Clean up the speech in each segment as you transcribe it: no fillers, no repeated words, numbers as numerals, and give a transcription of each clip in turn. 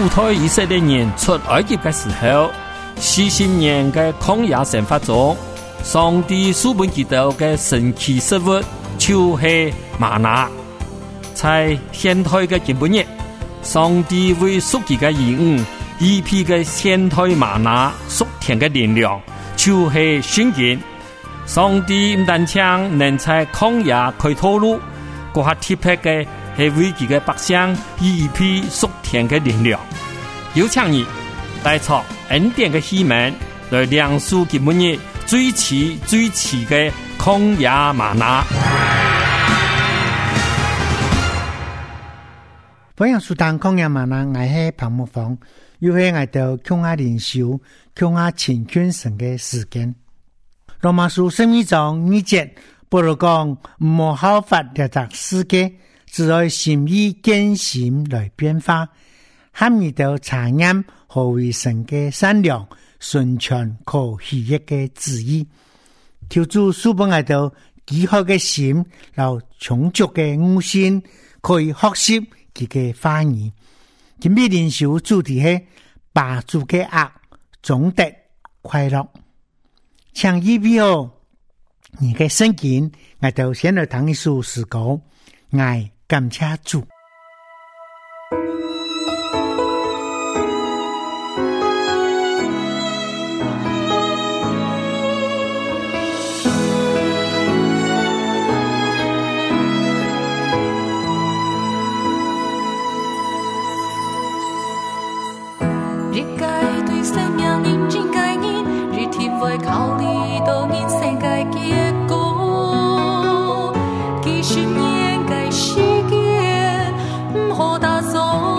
主推以色列人出埃及的时候，40年的曠野生活中，上帝赐本基督的神奇食物就是玛拿。在现代的今日，上帝为属己的义务一批的现代玛拿属天的力量，就是圣经。上帝唔但将能在曠野開道路，嗰下特別嘅係為佢嘅百姓一批屬天嘅力量。有請你帶出恩典嘅希望，來亮出佢每日最遲嘅曠野嗎哪。 歡迎收聽曠野嗎哪，我係彭木芳，又係我哋共下靈修、共下親近神嘅時間。羅馬書11章2節，保羅講唔好效法這個世界，只愛心意堅心來變化，含你到查驗何為神嘅善良、純全、可喜悅嘅旨意。求主賜俾我哋飢渴嘅心，然後充足嘅悟性，可以學習佢嘅話語。今日靈修主題係把主嘅愛總得快樂。請預備好你嘅聖經，我哋先來聽一首詩歌，愛感謝主。 考慮到人生嘅結果，幾十年嘅時間唔好打掃。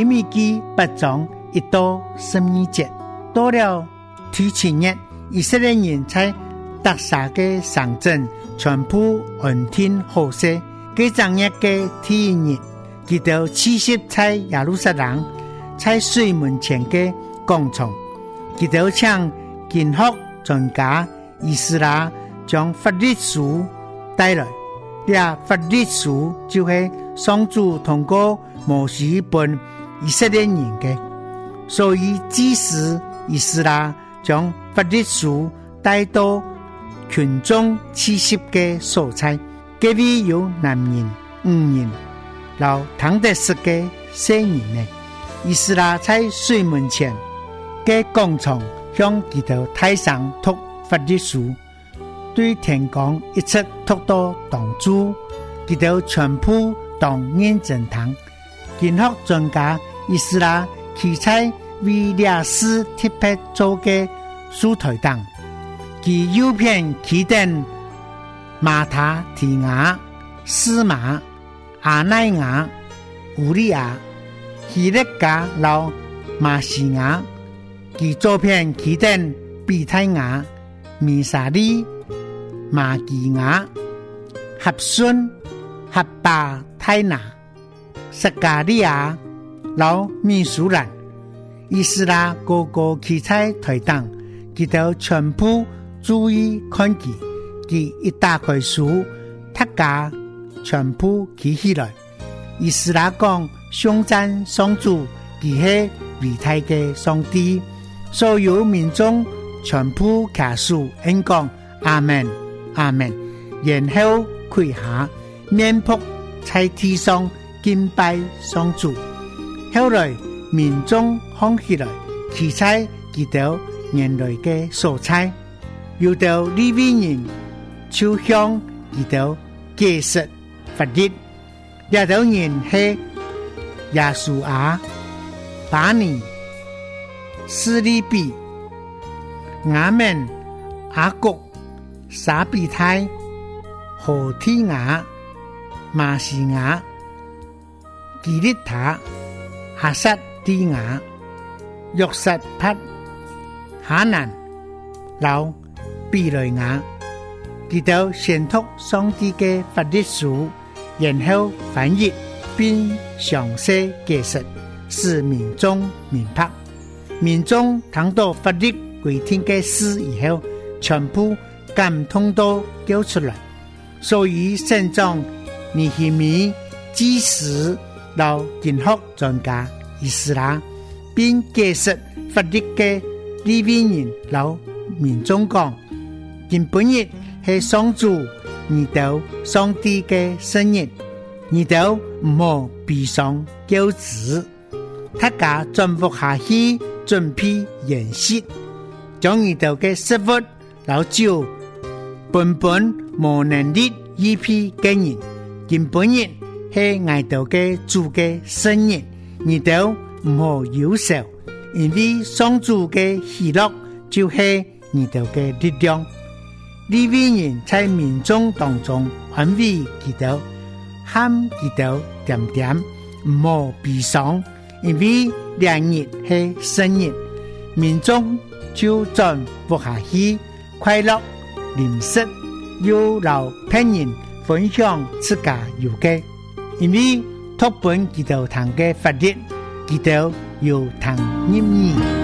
利未記8章1到12節。到了第7日，以色列人在特撒嘅城鎮全部安天好勢。這正日嘅第1日，佢哋刺殺在耶路撒冷在水門前嘅廣場，佢哋請經學專家以斯拉將法律書帶來。法律書就是上主通過摩西本以色列人嘅，所以祭司以斯拉將法律書帶到群眾刺殺嘅所在，嗰啲有男人、女人、老唐德斯嘅少年呢。以斯拉在水門前嘅廣場向佢哋太上讀法律書，對天講一切讀到當主，佢哋全部當認真聽。經學專家以斯拉企在為歷史特別做嘅書台檔，其右邊企定馬他提亞、斯馬、阿奈亞、烏利亞、希勒家老馬西亞，其左邊企定比太亞、米沙利、馬基亞、合順、合巴太拿、撒加利亞、老米蘇蘭。以斯拉個個企在台檔，佢哋全部注意看佢，佢一打開書，大家全部企起來。以斯拉講頌讚上主，佢係偉大嘅上帝。所有民眾全部卡數應講阿們阿們，然後跪下面仆在地上敬拜上主。後來民眾看起來企在佢哋原來嘅所在，有到利未人就向佢哋解釋法律。呢度人係耶穌亞、巴尼、斯利比、亞門、亞谷、撒比泰、何提亞、馬西亞、基利塔、哈薩蒂亞、約瑟帕、哈南、老比雷亞，佢哋先讀上帝嘅法律書，然後翻譯並詳細解釋，使民眾明白。民眾聽到法律規定嘅事以後，全部感動到叫出來。所以聖長尼希米祭司到經學專家以斯拉，並解釋法律嘅利未人老民眾講，根本日係上主你到上帝嘅生日，你都唔好悲傷驕子，大家全部下去準備筵席，將你到嘅食物老酒本無能力一批嘅人，根本日係挨到嘅主嘅生日，你都唔好憂愁，因為上主嘅喜樂就係你到嘅力量。利未人在民眾當中安慰佢哋，喊佢哋點點唔好悲傷，因為兩日係生日，民眾就轉不下去，快樂臨食，又留朋友分享自家有嘅，因為讀本佢哋談嘅法律，佢哋又談入耳。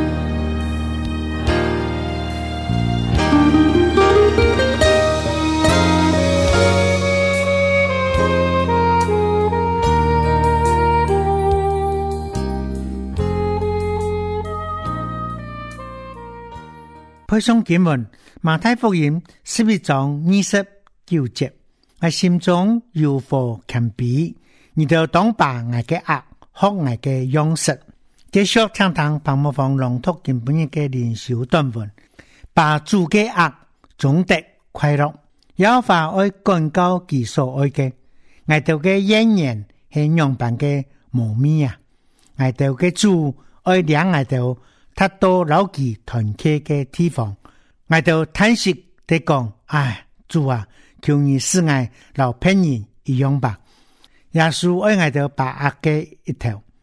配送經文馬太福音11章29節，我心中有火強比，你就當把我嘅惡學我嘅樣式。繼續聽聽彭木芳朗讀經本日嘅靈修短文，把主嘅惡總得快樂，有法愛趕高其所愛嘅，我哋嘅演員係樣板嘅模面啊，我哋嘅主愛兩我哋他到老記團契嘅地方，我就嘆息地講：唉，主啊，求你使我老朋友一樣吧。耶穌愛我就把惡嘅一頭，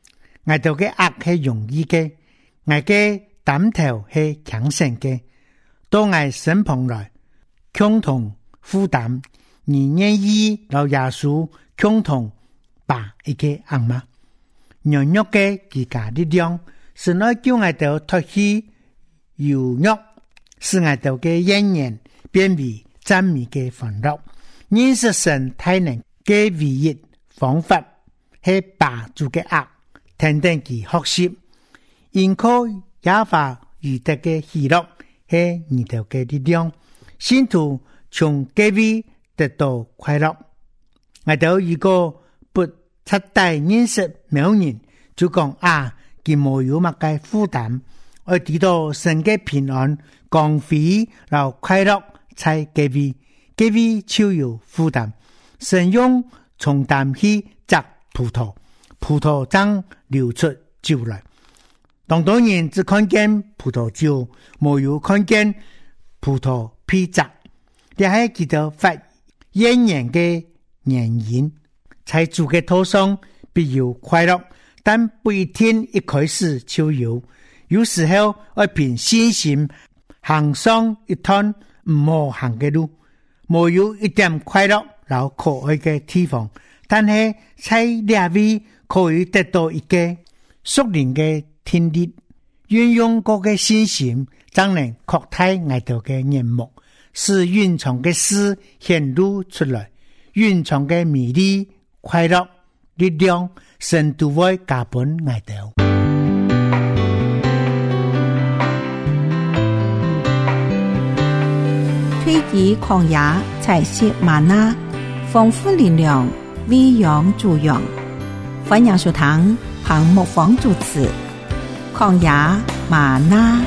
我哋嘅壓係容易嘅，我嘅膽頭係強盛嘅，到我身旁來共同負擔，而願意老耶穌共同把一個壓嗎？軟弱嘅自家力量，是我叫我哋脫去柔弱，使我哋嘅怨言變為讚美嘅歡樂。認識神大能嘅唯一方法係把住嘅壓，聽聽其學習，因靠耶華而得嘅喜樂係你哋嘅力量，信徒從各位得到快樂。我哋如果不徹底認識某人，就講啊，佢冇有乜嘅負擔，我知道神嘅平安、光輝和快樂在各位就有負擔。神用重擔去摘葡萄，葡萄漿流出酒來。當多人只看見葡萄酒，冇有看見葡萄皮汁，你係記得發怨言嘅原因，在主嘅頭上必有快樂，但不一定一開始就有。有時候要憑信心行上一段唔好行嘅路，冇有一點快樂然後可愛嘅地方，但係在兩位可以得到一個屬靈嘅天地，運用嗰個信心，將能擴大我哋嘅眼目，使隱藏嘅事顯露出來，隱藏嘅美麗、快樂、力量，神都會加本我哋。 推己曠野，採食嗎哪，豐富力量，餵養助養。歡迎收聽彭牧坊主持曠野嗎哪。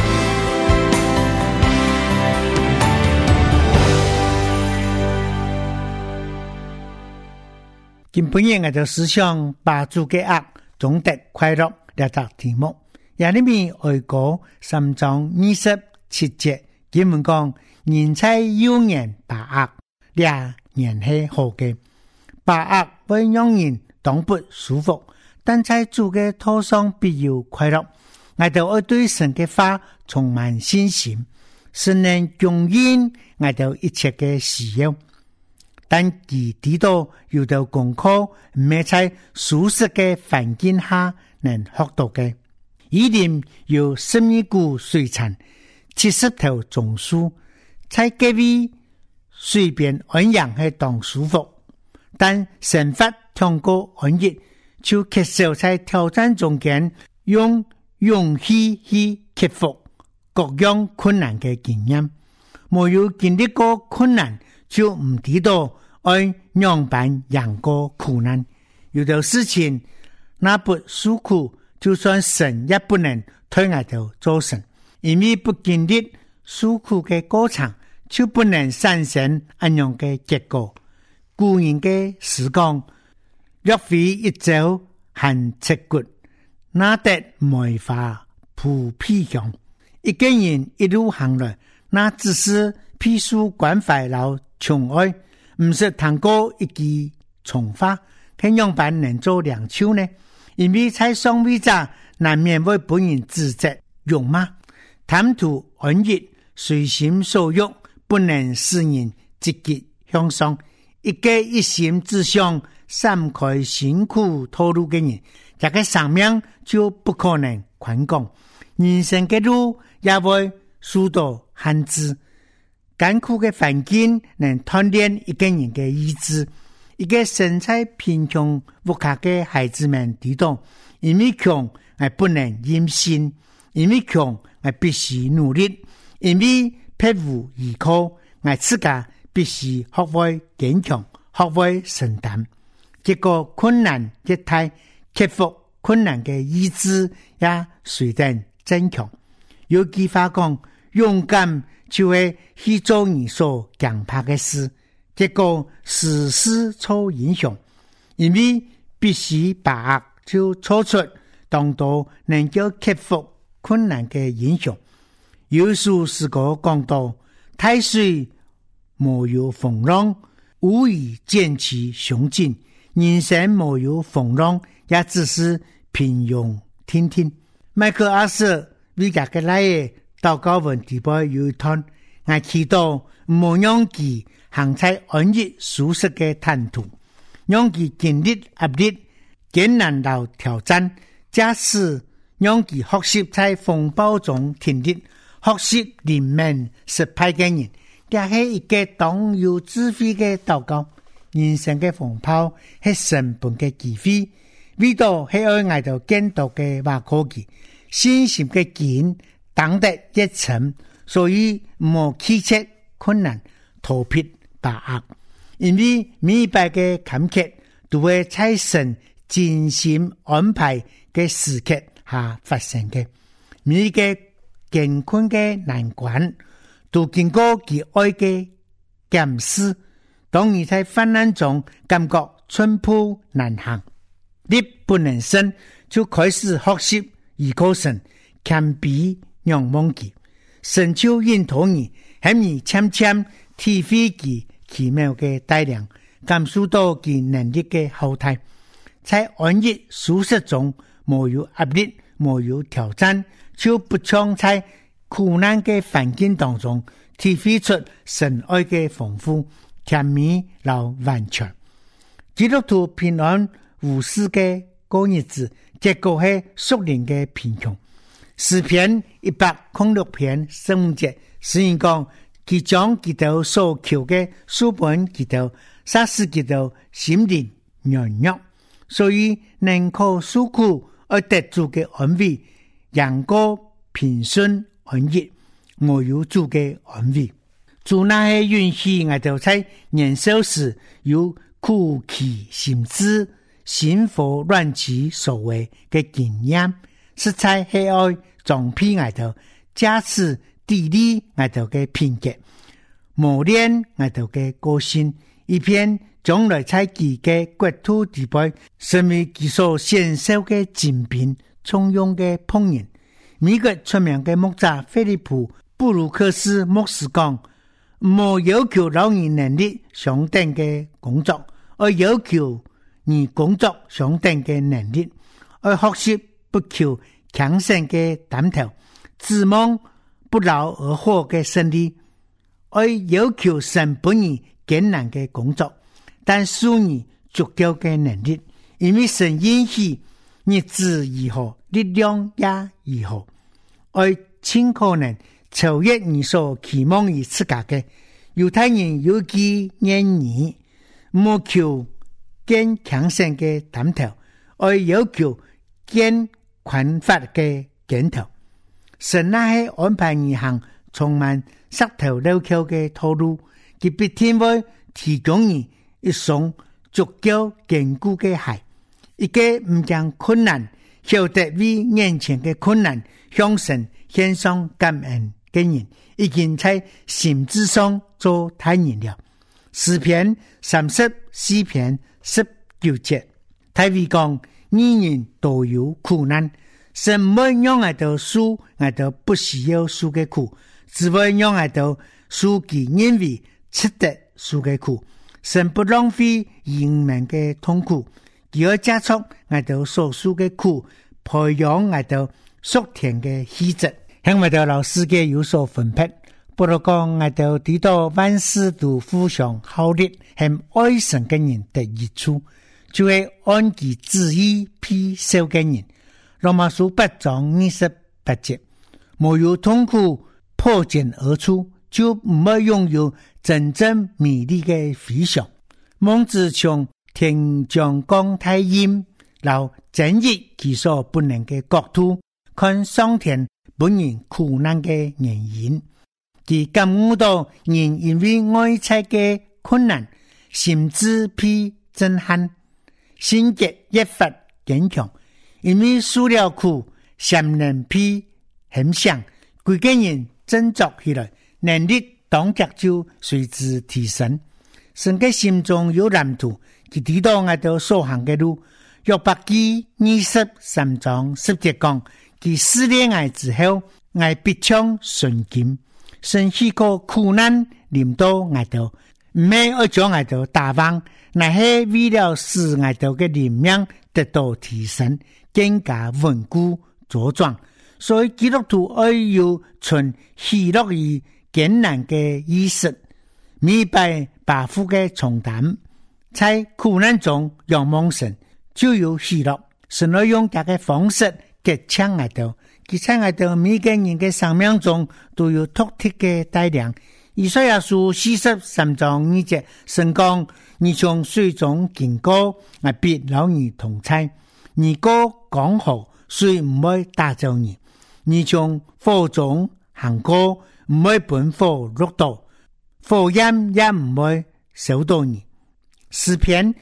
今晡日我就思想把主嘅壓總得快樂呢個題目，也裏面愛過3章27節，經文講人在幼年把壓，兩年係好嘅，把壓會讓人當不舒服，但在主嘅頭上必有快樂。我哋要對神嘅話充滿信心，神能供應我哋一切嘅需要。但佢知道有道功課唔係在舒適嘅環境下能學到嘅，一定有12股水產、70頭棕樹，在各位隨便安養係當舒服，但神法通過安逸，就缺少在挑戰中間用勇氣去克服各樣困難嘅經驗。沒有經歷過困難，就唔知道按樣板贏過苦難。有的事情那不受苦，就算神也不能推我哋做神，因為不經歷受苦嘅過程，就不能產生安樣嘅結果。古人嘅時講，若非一朝寒徹骨，那得梅花撲鼻香。一個人一路行來，那只是披書關懷老寵愛，唔是談過一句重話，佢樣板能做兩手呢？因為在上位者難免會本人自責用嗎？貪圖安逸，隨心所欲，不能使人積極向上。一個一心只想閃開辛苦透露嘅人，這個生命就不可能寬廣，人生嘅路也會受到限制。艱苦嘅環境能鍛鍊一個人嘅意志。一個身在貧窮無卡嘅孩子們知道，因為窮我不能任性，因為窮我必須努力，因為迫無依靠我自家必須學會堅強，學會承擔。結果困難一太，克服困難嘅意志也隨之增強。有句話講，勇敢就會去做你所驚怕嘅事，結果事事受影響。因為必須把握就錯出當到能夠克服困難嘅影響。有書是個講到，太水沒有風浪，無以見其雄勁；人生沒有風浪，也只是平庸听听。麦克阿瑟为家嘅来嘅祷告文地步有一段，我祈禱唔讓佢行在安逸舒適嘅坦途，讓佢經歷壓力、艱難和挑戰，假使讓佢學習在風暴中挺立，學習連面失敗嘅人，這係一個當有智慧嘅禱告。人生嘅風暴係神本嘅機會，為到係愛愛到見到嘅話科技，信心嘅堅當得一層，所以冇拒絕困難，逃避把握，因為每擺嘅坎坷都會在神精心安排嘅時刻下發生嘅，每個艱困嘅難關都經過佢愛嘅檢視。當你在患難中感覺寸步難行，力不能勝，就開始學習依靠神，謙卑仰望佢，神就引導你，向你漸漸體會佢奇妙嘅帶領，感受到佢能力嘅後台。在安逸舒適中，沒有壓力，沒有挑戰，就不像在苦難嘅環境當中，體會出神愛嘅豐富。甜蜜老完全，基督徒平安無事嘅過日子，結果係屬靈嘅貧窮。詩篇106篇15節，詩人講佢將基督所求嘅書本基督，殺死基督心靈軟弱，所以能靠受苦而得主嘅安慰，贏過平順安逸，沒有主嘅安慰。主那些允許我哋在年少時有苦其心志、心火亂其所為嘅經驗，實在係愛裝備我哋，加持砥礪我哋嘅品格，磨練我哋嘅個性，以便將來在佢嘅國土地位，成為佢所享受嘅精品、重用嘅烹飪。美國出名嘅牧者菲利普·布魯克斯牧師講，冇要求老人能力相等嘅工作，而要求你工作相等嘅能力，而學習不求強盛嘅擔頭，指望不勞而獲嘅勝利，而要求神本人艱難嘅工作，但屬你足夠嘅能力，因為神允許日子如何，力量也如何，而盡可能超越你所期望於自家嘅。猶太人有句諺語，冇求更強盛嘅擔頭，而要求更寬發嘅肩頭。神那係安排你行充滿石頭路口嘅道路，佢必定會提供你一雙足夠堅固嘅鞋，一個唔將困難曉得為眼前嘅困難向神獻上感恩嘅人，已經在心智上做太人了。詩篇34篇19節，大衛講：人人都有苦難，神唔會讓我哋受我哋不需要受嘅苦，只會讓我哋受佢認為值得受嘅苦。神不浪費人民嘅痛苦，佢要加速我哋所受嘅苦，培養我哋屬天嘅氣質，向我哋老師嘅有所分配。不如講，我哋睇到萬事都互相效力，向愛神嘅人得益處，就係按其旨意披受嘅人。羅馬書8章28節，沒有痛苦破繭而出，就唔會擁有真正美麗嘅飛翔。孟子從天將降太陰，然後整理其所不能嘅國土，看上天本人苦難嘅原因。佢感悟到人因為愛妻嘅困難，心智被震撼，心結越發堅強。因為受了苦，心能被很想，每個人振作起來，能力當腳就隨之提升。神嘅心中有藍圖，佢知道我哋所行嘅路。約伯記23章10節講，佢試煉我之後，我必將順境。神許個苦難臨到我哋，唔係要將我哋打敗，乃係為了使我哋嘅靈命得到提升， 更加稳固茁壮。所以基督徒要有存喜乐于艰难的意识，明白把负的重担，在苦难中仰望神，就有喜乐。神要用这个方式给抢爱到，其在爱到每个人的生命中都有独特的带领。以赛亚书43章2節，神講：你從水中經過，我必留你同在。你過江河，水唔會打走你。你從火中行過，唔會奔火入道，火焰也唔會燒到你。詩篇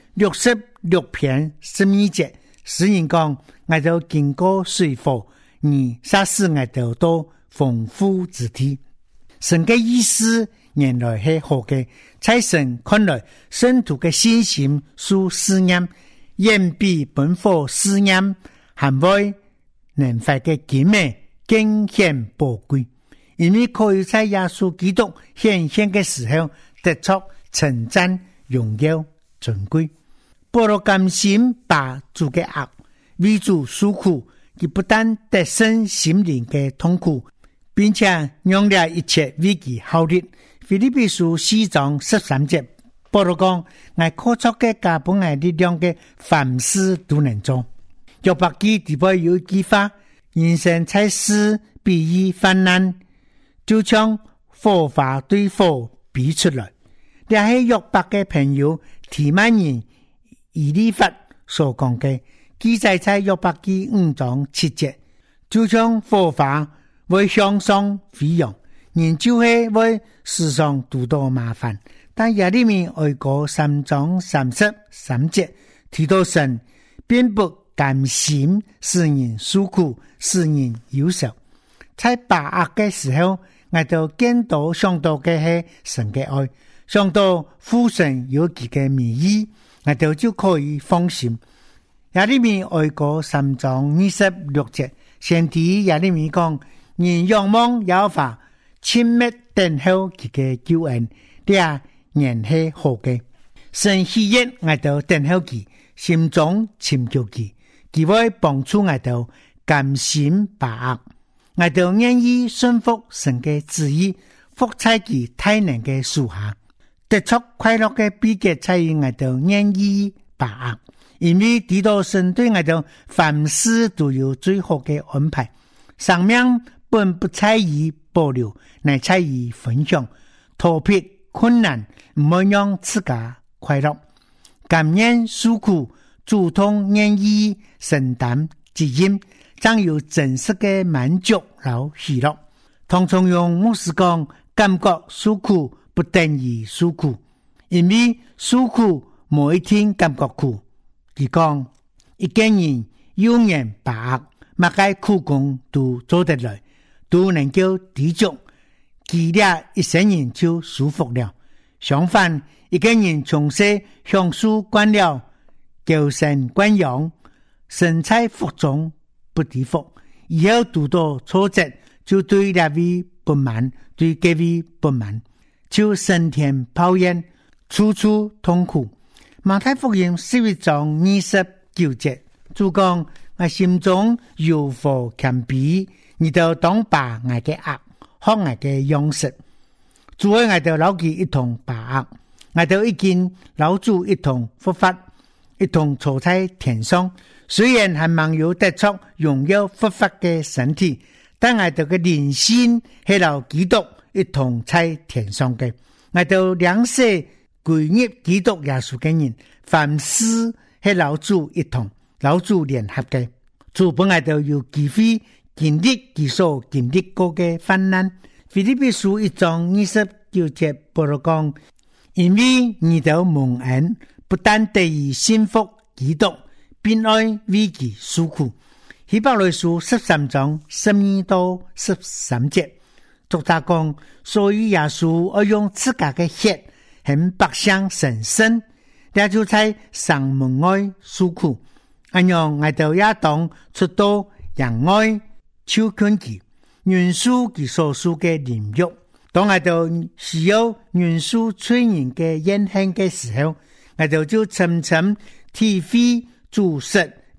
66篇12節，詩人講：我就經過水火，你殺死我就到豐富之地。神嘅意思原來係好嘅，在神看來，聖徒嘅信心屬試驗，遠比奔火試驗還會能發嘅健美更顯寶貴，因為可以在耶穌基督顯現嘅時候得出稱讚、榮耀、尊貴。保羅甘心把主嘅惡為主受苦，佢不但得勝心靈嘅痛苦，並且讓了一切為其效力。腓立比書4章13節，保羅講：我靠着嘅加本我力量嘅凡事都能做。約伯記第8有一句話：人生在世比喻患難，就像火花對火比出來。這係約伯嘅朋友提曼人以利法所講嘅，記載在約伯記5章7節，就像火花會向上飛揚，人就會為世上諸多麻煩。但耶利米哀歌3章33節提到神並不甘心使人受苦，使人憂愁。在把握的時候，我就見到想到嘅係神嘅愛，想到父神有佢嘅名義，我就可以放心。耶利米哀歌3章26節，先提耶利米講：人仰望耶和華，親密等候佢嘅救恩，這原係好嘅。神喜悅我就等候佢，心中尋求佢，佢會幫助我就甘心把握，我就願意順服神嘅旨意，伏在佢大能嘅樹下，得出快樂嘅秘訣在於我就願意把握，因為知道神對我就凡事都有最好嘅安排。生命本不在於保留，乃在於分享。逃避困難，唔會讓自家快樂。甘願受苦，主動願意承擔責任，將有真實嘅滿足和喜樂。唐崇榮牧師講：感覺受苦不等於受苦，因為受苦冇一天感覺苦。佢講：一個人有眼把握，乜嘅苦工都做得來，都能夠抵觸，佢倆一生人就舒服了。相反，一個人從細享受慣了，嬌生慣養，身在福中不知福，以後遇到挫折就對那位不滿，對這位不滿，就生天抱怨，處處痛苦。馬太福音11章29節，主講：我心中有火謙卑，你就當把我嘅惡，學我嘅樣式。主愛我就老記一同把握，我就已經老主一同復發，一同坐在天上。雖然還沒有得出榮耀復發嘅身體，但我哋嘅靈心係老基督一同在天上嘅。我就兩世歸入基督耶穌嘅人，凡事係老主一同，老主聯合嘅。主本來就有機會經歷其所經歷過嘅患難。腓立比書1章29節保羅講：因為你的蒙恩不但得以信服基督，並愛為其受苦。希伯來書13章12到13節作者講：所以耶穌要用自家嘅血很百姓神聖，也就在上門外受苦。按樣我哋也當出到人外求勸佢，原書佢所述嘅靈慾。當我哋需要原書催人嘅言行嘅時候，我哋就深深體會主實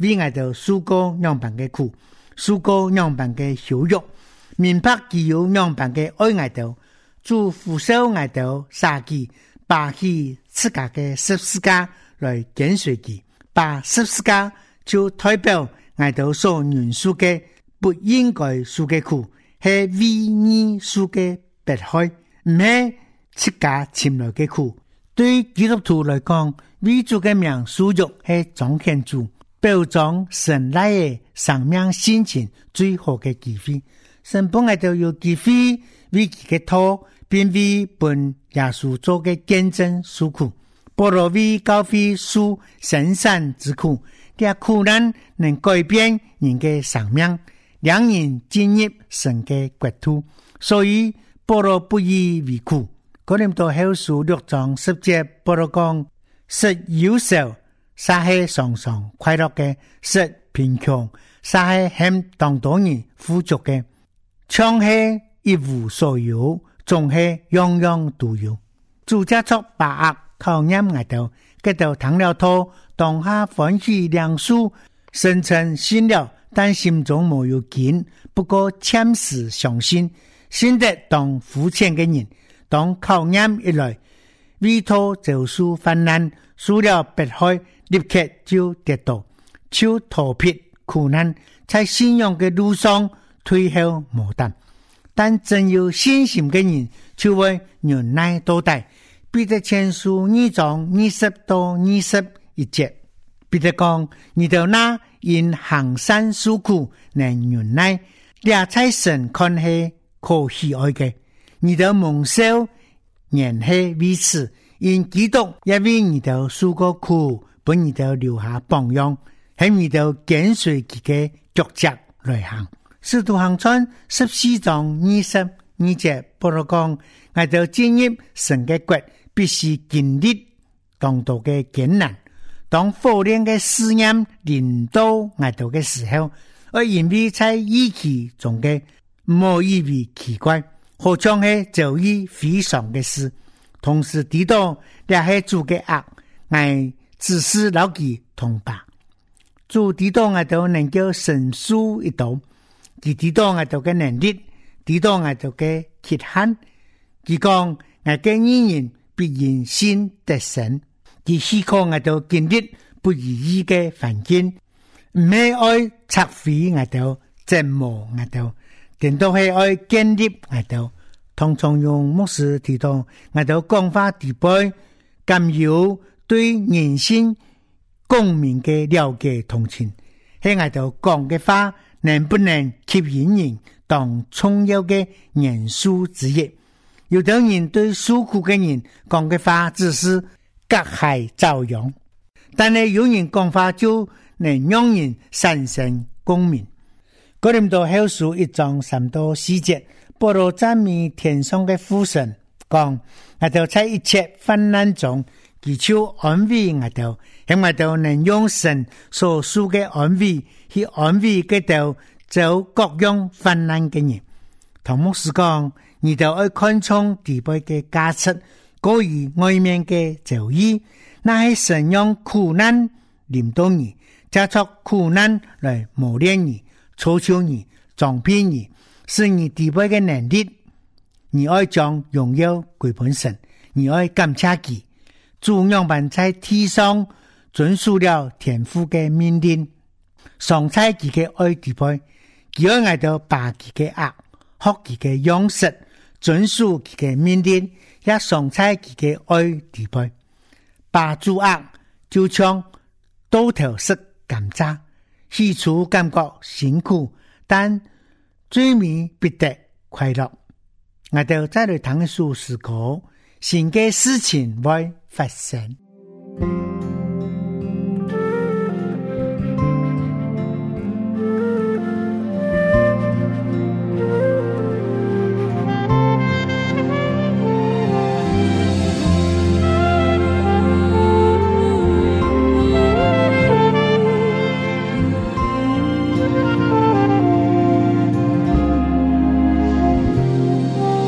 为我哋受過樣般嘅苦，受過樣般嘅羞辱，明白佢有樣般嘅愛我哋，主扶守我哋，殺佢，把佢自家嘅十字架來跟隨佢，把十字架就代表我哋所認受嘅不應該受嘅苦，係為義受嘅迫害，唔係自家尋來嘅苦。對基督徒來講，為主嘅名受辱係彰顯主表彰神來嘅生命心情最好嘅機會。神本來就有機會為佢嘅托，並為本耶穌做嘅見證受苦。保羅為教會受神聖之苦，啲苦難能改變人嘅生命，讓人進入神嘅國土。所以保羅不以為苦。哥林多後書6章10節，保羅講：實憂愁，撒係常常快樂嘅；實貧窮，撒係欠當多人富足嘅。常係一無所有，總係樣樣都有。主家作把握考驗我哋，佢就談了托，當下歡喜良數，聲稱信了，但心中沒有堅，不過暫時相信，信得當付錢嘅人。當考驗一來，為托就受患難，受了迫害，立刻就跌倒，就逃避苦難，在信仰嘅路上退後無膽。但真有信心嘅人，就會忍耐到底。彼得前書2章20到21節，彼得講：你到那因行善受苦能忍耐，也在神看係可喜愛嘅。你的蒙受原係為此，因基督也為你的受過苦，本你的留下榜樣，喺你的跟隨佢嘅腳跡來行。使徒行傳14章22節，保羅講：我哋進入神嘅國，必須經歷當道嘅艱難，當火煉嘅試驗臨到我哋嘅時候，而因為在疫情中嘅冇以為奇怪。何嘗係就醫非常嘅事，同時知道也係主嘅惡，我只是老記同吧。主知道我哋能夠承受一道，佢知道我哋嘅能力，知道我哋嘅缺陷。佢講我嘅義人必然先得勝，佢希望我哋經歷不如意嘅環境，唔係愛拆毀我哋，折磨我哋。定都係愛建立我哋，通常用牧師提到我哋講話地位，更有對人性公民嘅了解同情。喺我哋講嘅話，能不能吸引人當重要嘅元素之一？有啲人對受苦嘅人講嘅話只是隔海照樣，但係有人講話就能讓人產生共鳴。哥林多後書1章3到4節，保羅讚美天上嘅父神，講我哋在一切患難中，祈求安慰我哋，希望我哋能用神所賜嘅安慰去安慰嗰啲走各樣患難嘅人。同牧師講，你哋愛看重地位嘅價值，高於外面嘅造詣，那係神用苦難臨到你，加速苦難來磨練你。操求你，裝騙你，是你地位嘅能力。你愛將榮耀歸本神，你愛感謝佢。主樣板在地上遵守了天父嘅命令，上在佢嘅愛地位，佢愛愛到把佢嘅惡，學佢嘅樣式，遵守佢嘅命令，也上在佢嘅愛地位。把主惡就像刀頭式感謝。起初感覺辛苦，但最尾必得快樂。我哋再來談述時候，新嘅事情會發生。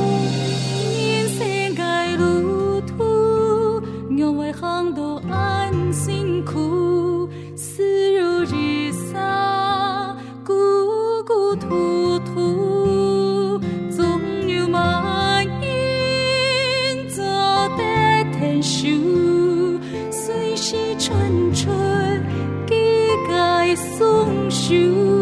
我为航渡安路途，总有万因做得天寿，随时春春几界松树。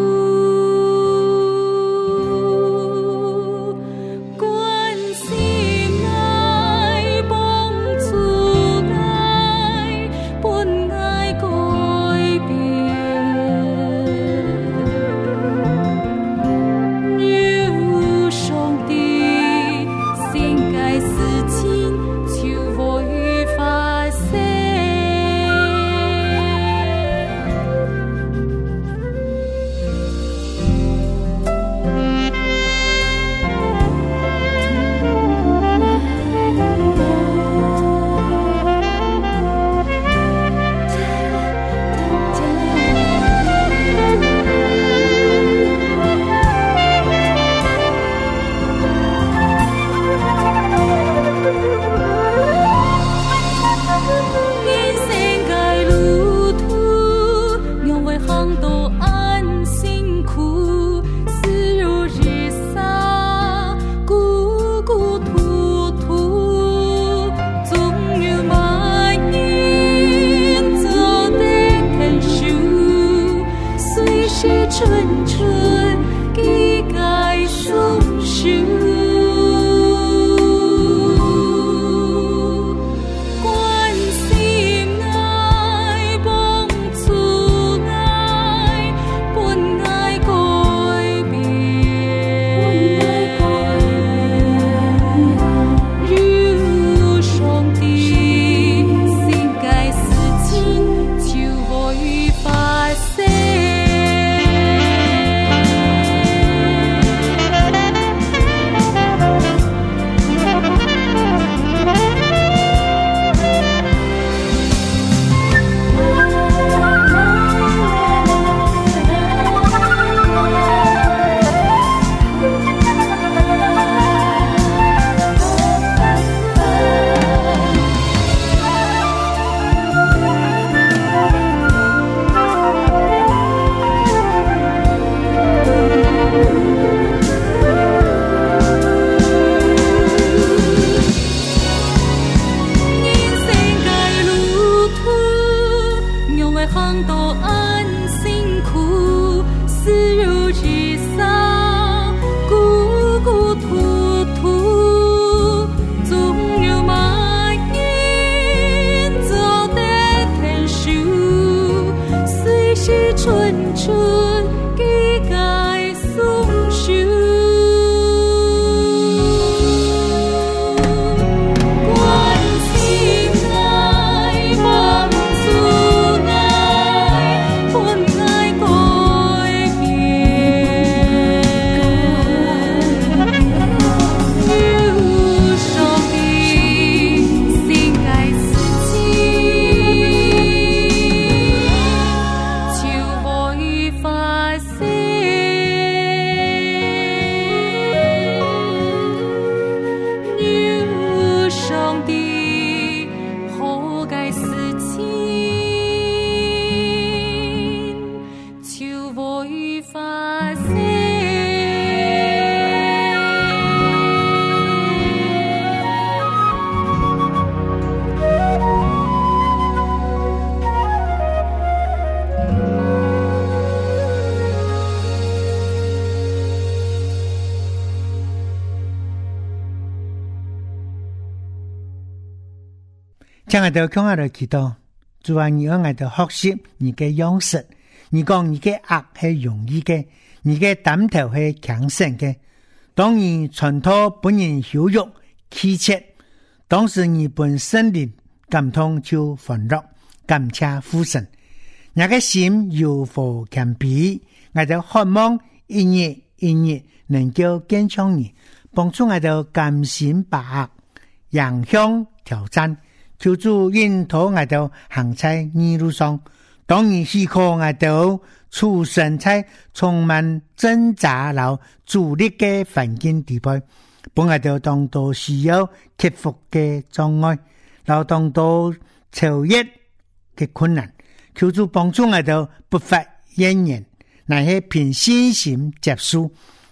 亲爱的听我的祈祷，主啊，你让我的学习你的样式，你讲你的恶是容易的，你的胆头是强盛的。当你传导本人羞辱欺切，当时你本身的感通就烦恼，感谢父神。我的心有否谦卑，我就渴望一日一日能够坚强你，帮助我的甘心把握，迎向挑战。求主引导我哋行在義路上，當然是靠我哋處身在充滿掙扎和阻力嘅環境地步，本我哋當到需要克服嘅障礙，然後當到超越嘅困難，求主幫助我哋不發怨言，乃係憑信心接受，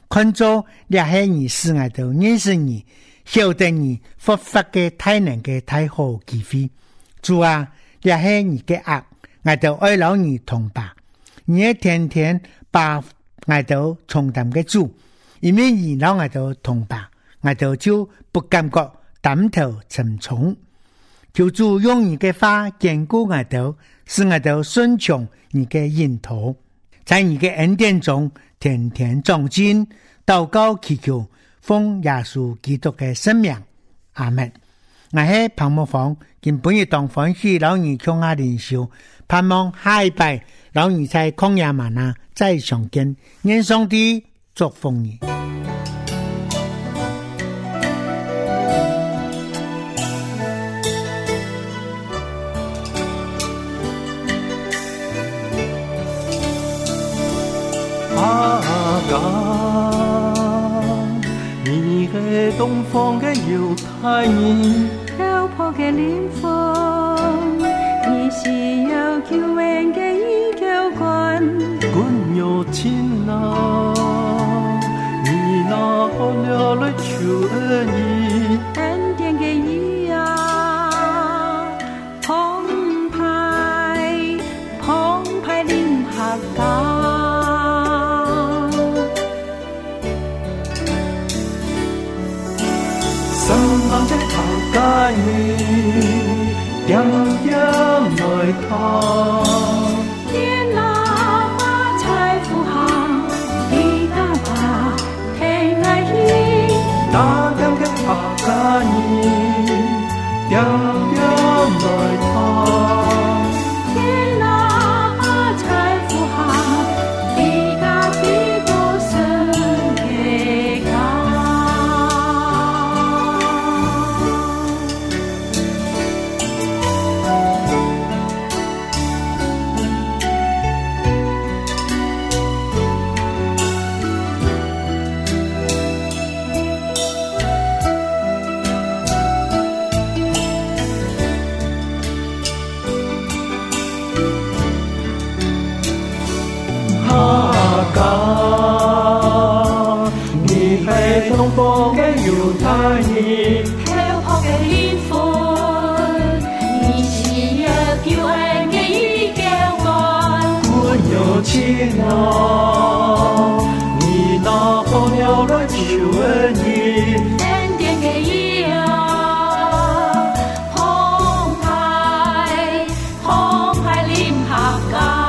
看做也是你使我哋認識你，曉得你佛法嘅大能嘅大好機會。主啊，也是你嘅愛，我哋愛老你同吧。你也天天把我哋重擔嘅主，因為你老我哋同吧，我哋就不感覺擔頭沉重。求主用你嘅話堅固我哋，使我哋順從你嘅引導，在你嘅恩典中天天長進。禱告祈求，奉耶穌基督嘅聖名，阿們。我係彭木芳，今本日當歡喜老二共下靈修，盼望下一拜老二在曠野嗎哪再相見，願上帝祝福你。 東方嘅猶太人， 漂泊嘅靈魂，你是有救恩嘅依舊關， 君有情啊，你那好了了求恩義， 恩典嘅義啊，澎湃臨下港。 的客家人，點點來他。 天哪，把財富行，你家把聽愛意。 那點嘅客家人，點點來他。 天哪，把財富行，你家必多生嘅家。 東方嘅猶太人， 漂泊嘅靈魂，你是有救恩嘅依舊關， 君有情啊，你那好了了求恩義， 恩典嘅義啊，澎湃臨下港。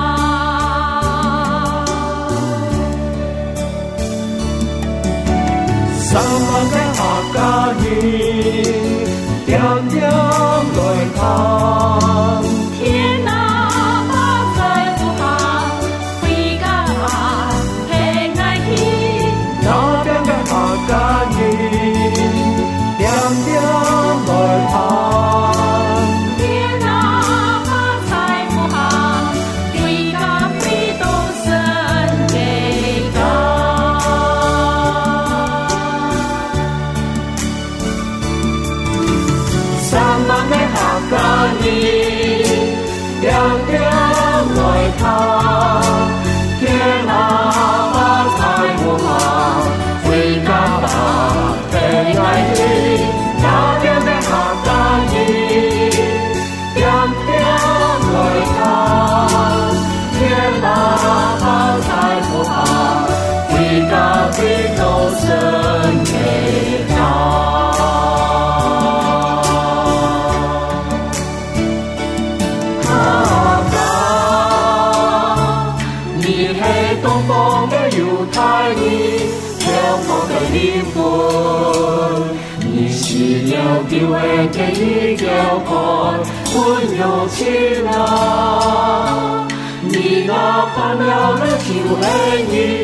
三萬嘅客家人，點點來看。 天哪，把財富行，回家吧，平安喜。 那邊嘅客家人，點點來看。 天哪，把財富行，回家必多生嘅家。 三萬嘅客家人，點點來看。天哪，把財富行，回家吧，平安喜。那邊嘅客家人，點點來看。天哪，把財富行，回家必多生嘅家。東方嘅猶太人，漂泊嘅靈魂，你是有救恩嘅依舊關，君有情啊，你那盼了了救恩義。